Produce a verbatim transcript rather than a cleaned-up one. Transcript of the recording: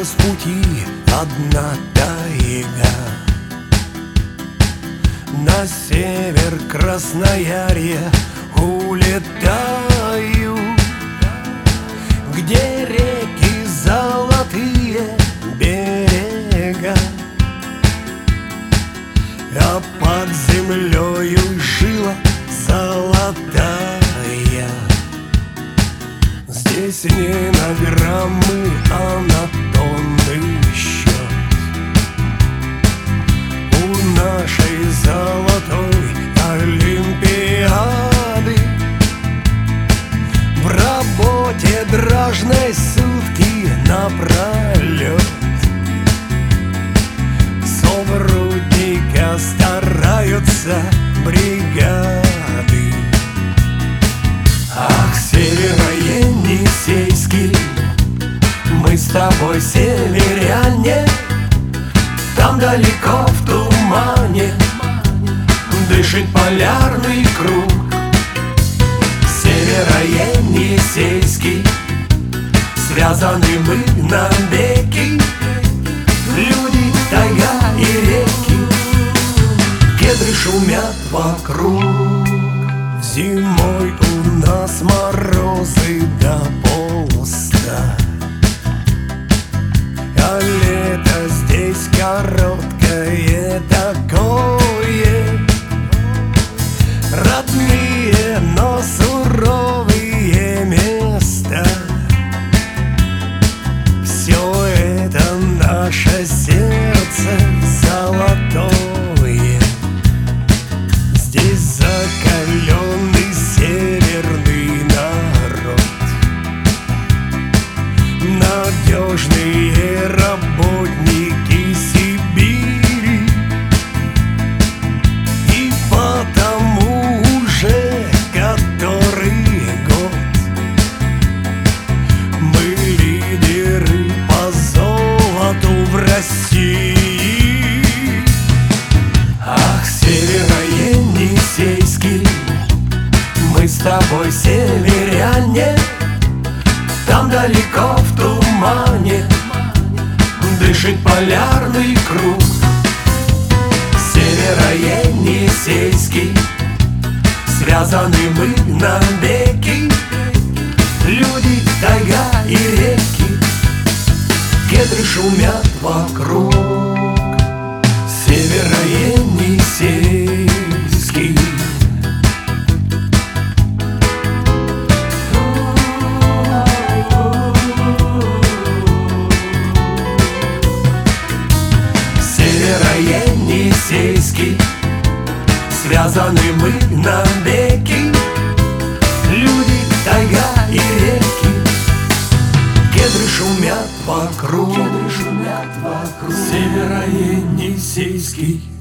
с пути одна тайга. На север Красноярья улетаю, где реки золотые берега, а под землею жила золотая. Здесь не на граммы, а на тонны счет. У нашей золотой олимпиады в работе дражной сутки напролет. Соврудника стараются бригады. Ах, Северо-Енисейский, мы с тобой северяне. Там далеко в тумане дышит полярный круг. Северо-Енисейский, связаны мы навеки. Люди, тайга и реки, кедры шумят вокруг. Зимой у нас морозы до полста, а лето здесь короткое такое. Родные, но суровые места. Все это наше сердце золотое. Здесь закаленный северный народ, надежные работники Сибири. И потому уже который год мы лидеры по золоту в России. Ах, Северо-Енисейский, мы с тобой северяне. Там далеко в тумане дышит полярный круг. Северо-Енисейский, связаны мы навеки. Люди, тайга и реки, кедры шумят вокруг. Северо-Енисейский. Северо-Енисейский, связаны мы навеки. Люди, тайга и реки, кедры шумят вокруг. Северо-Енисейский.